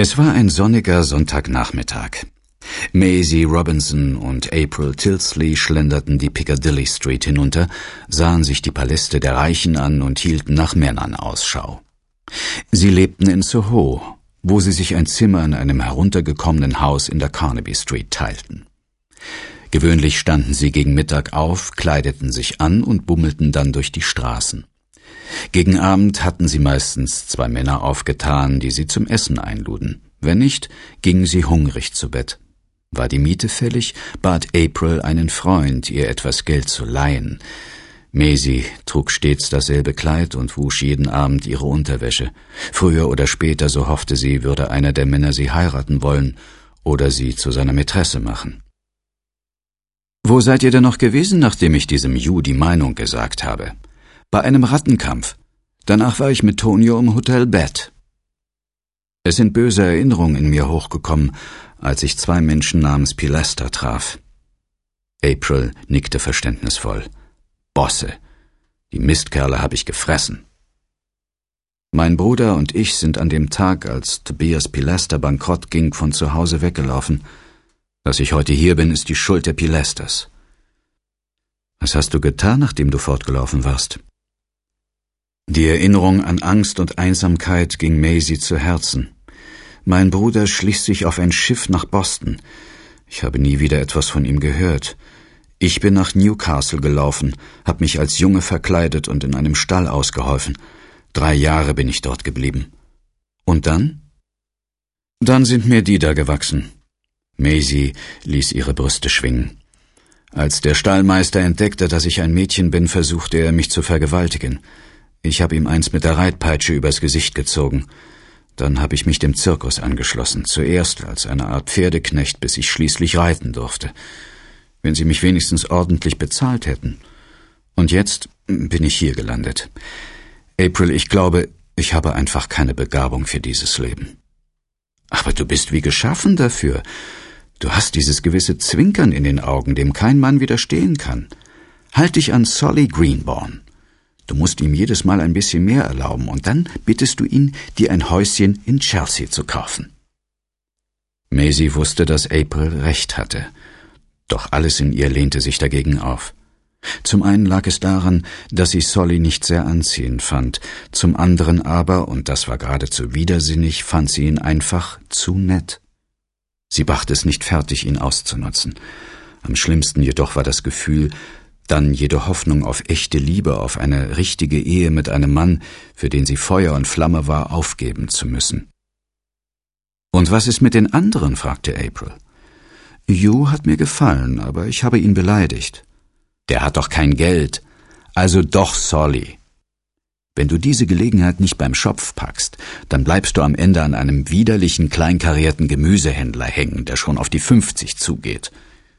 Es war ein sonniger Sonntagnachmittag. Maisie Robinson und April Tilsley schlenderten die Piccadilly Street hinunter, sahen sich die Paläste der Reichen an und hielten nach Männern Ausschau. Sie lebten in Soho, wo sie sich ein Zimmer in einem heruntergekommenen Haus in der Carnaby Street teilten. Gewöhnlich standen sie gegen Mittag auf, kleideten sich an und bummelten dann durch die Straßen. Gegen Abend hatten sie meistens 2 Männer aufgetan, die sie zum Essen einluden. Wenn nicht, gingen sie hungrig zu Bett. War die Miete fällig, bat April einen Freund, ihr etwas Geld zu leihen. Maisie trug stets dasselbe Kleid und wusch jeden Abend ihre Unterwäsche. Früher oder später, so hoffte sie, würde einer der Männer sie heiraten wollen oder sie zu seiner Mätresse machen. »Wo seid ihr denn noch gewesen, nachdem ich diesem Hugh die Meinung gesagt habe?« »Bei einem Rattenkampf. Danach war ich mit Tonio im Hotel Bed.« Es sind böse Erinnerungen in mir hochgekommen, als ich 2 Menschen namens Pilaster traf. April nickte verständnisvoll. »Bosse. Die Mistkerle habe ich gefressen.« Mein Bruder und ich sind an dem Tag, als Tobias Pilaster bankrott ging, von zu Hause weggelaufen. Dass ich heute hier bin, ist die Schuld der Pilasters. Was hast du getan, nachdem du fortgelaufen warst? Die Erinnerung an Angst und Einsamkeit ging Maisie zu Herzen. Mein Bruder schlich sich auf ein Schiff nach Boston. Ich habe nie wieder etwas von ihm gehört. Ich bin nach Newcastle gelaufen, habe mich als Junge verkleidet und in einem Stall ausgeholfen. 3 Jahre bin ich dort geblieben. Und dann? Dann sind mir die da gewachsen. Maisie ließ ihre Brüste schwingen. Als der Stallmeister entdeckte, dass ich ein Mädchen bin, versuchte er, mich zu vergewaltigen. Ich habe ihm eins mit der Reitpeitsche übers Gesicht gezogen. Dann habe ich mich dem Zirkus angeschlossen, zuerst als eine Art Pferdeknecht, bis ich schließlich reiten durfte. Wenn sie mich wenigstens ordentlich bezahlt hätten. Und jetzt bin ich hier gelandet. April, ich glaube, ich habe einfach keine Begabung für dieses Leben. Aber du bist wie geschaffen dafür. Du hast dieses gewisse Zwinkern in den Augen, dem kein Mann widerstehen kann. Halt dich an Solly Greenbaum. Du musst ihm jedes Mal ein bisschen mehr erlauben und dann bittest du ihn, dir ein Häuschen in Chelsea zu kaufen. Maisie wusste, dass April recht hatte. Doch alles in ihr lehnte sich dagegen auf. Zum einen lag es daran, dass sie Solly nicht sehr anziehend fand, zum anderen aber, und das war geradezu widersinnig, fand sie ihn einfach zu nett. Sie brachte es nicht fertig, ihn auszunutzen. Am schlimmsten jedoch war das Gefühl, dann jede Hoffnung auf echte Liebe, auf eine richtige Ehe mit einem Mann, für den sie Feuer und Flamme war, aufgeben zu müssen. »Und was ist mit den anderen?« fragte April. »Hugh hat mir gefallen, aber ich habe ihn beleidigt.« »Der hat doch kein Geld. Also doch Solly. Wenn du diese Gelegenheit nicht beim Schopf packst, dann bleibst du am Ende an einem widerlichen, kleinkarierten Gemüsehändler hängen, der schon auf die 50 zugeht.«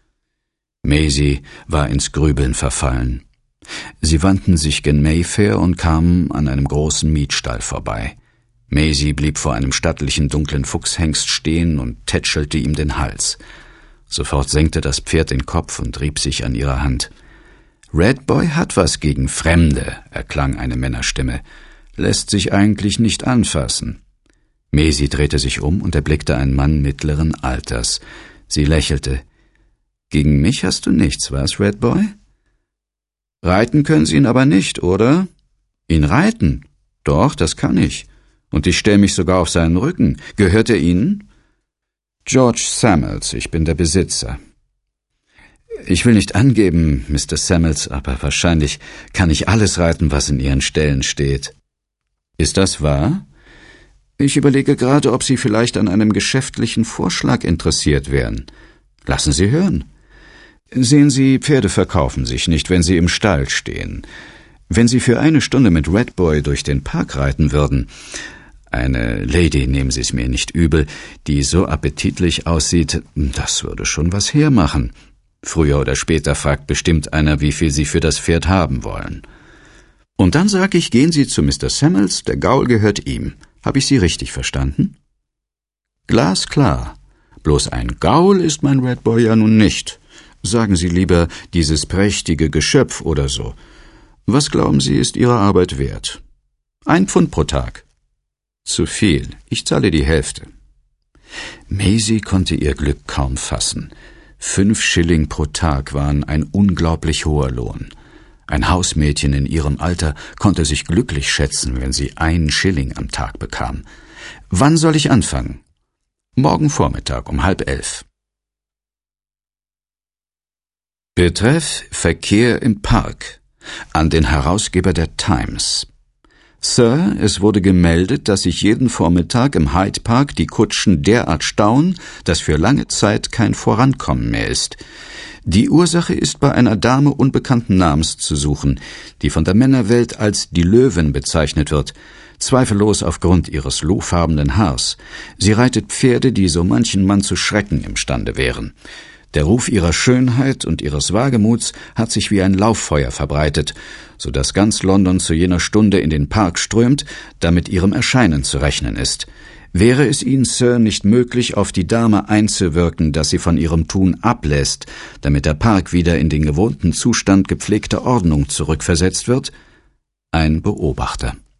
Maisie war ins Grübeln verfallen. Sie wandten sich gen Mayfair und kamen an einem großen Mietstall vorbei. Maisie blieb vor einem stattlichen dunklen Fuchshengst stehen und tätschelte ihm den Hals. Sofort senkte das Pferd den Kopf und rieb sich an ihrer Hand. »Redboy hat was gegen Fremde«, erklang eine Männerstimme. »Lässt sich eigentlich nicht anfassen.« Maisie drehte sich um und erblickte einen Mann mittleren Alters. Sie lächelte. »Gegen mich hast du nichts, was, Redboy?« »Reiten können Sie ihn aber nicht, oder?« »Ihn reiten? Doch, das kann ich. Und ich stelle mich sogar auf seinen Rücken. Gehört er Ihnen?« »George Samuels, ich bin der Besitzer.« »Ich will nicht angeben, Mr. Samuels, aber wahrscheinlich kann ich alles reiten, was in Ihren Ställen steht.« »Ist das wahr? Ich überlege gerade, ob Sie vielleicht an einem geschäftlichen Vorschlag interessiert wären. Lassen Sie hören. Sehen Sie, Pferde verkaufen sich nicht, wenn sie im Stall stehen. Wenn Sie für 1 Stunde mit Redboy durch den Park reiten würden, eine Lady, nehmen Sie es mir nicht übel, die so appetitlich aussieht, das würde schon was hermachen. Früher oder später fragt bestimmt einer, wie viel Sie für das Pferd haben wollen. Und dann sage ich, gehen Sie zu Mr. Samuels, der Gaul gehört ihm. Habe ich Sie richtig verstanden?« »Glasklar. Bloß ein Gaul ist mein Redboy ja nun nicht. Sagen Sie lieber dieses prächtige Geschöpf oder so. Was glauben Sie, ist Ihre Arbeit wert? 1 Pfund pro Tag.« »Zu viel. Ich zahle die Hälfte.« Maisie konnte ihr Glück kaum fassen. 5 Schilling pro Tag waren ein unglaublich hoher Lohn. Ein Hausmädchen in ihrem Alter konnte sich glücklich schätzen, wenn sie 1 Schilling am Tag bekam. »Wann soll ich anfangen?« »Morgen Vormittag um 10:30. Betreff Verkehr im Park. An den Herausgeber der Times. »Sir, es wurde gemeldet, dass sich jeden Vormittag im Hyde Park die Kutschen derart stauen, dass für lange Zeit kein Vorankommen mehr ist. Die Ursache ist bei einer Dame unbekannten Namens zu suchen, die von der Männerwelt als die Löwin bezeichnet wird, zweifellos aufgrund ihres lohfarbenen Haars. Sie reitet Pferde, die so manchen Mann zu schrecken imstande wären. Der Ruf ihrer Schönheit und ihres Wagemuts hat sich wie ein Lauffeuer verbreitet, so dass ganz London zu jener Stunde in den Park strömt, da mit ihrem Erscheinen zu rechnen ist. Wäre es Ihnen, Sir, nicht möglich, auf die Dame einzuwirken, dass sie von ihrem Tun ablässt, damit der Park wieder in den gewohnten Zustand gepflegter Ordnung zurückversetzt wird?« Ein Beobachter.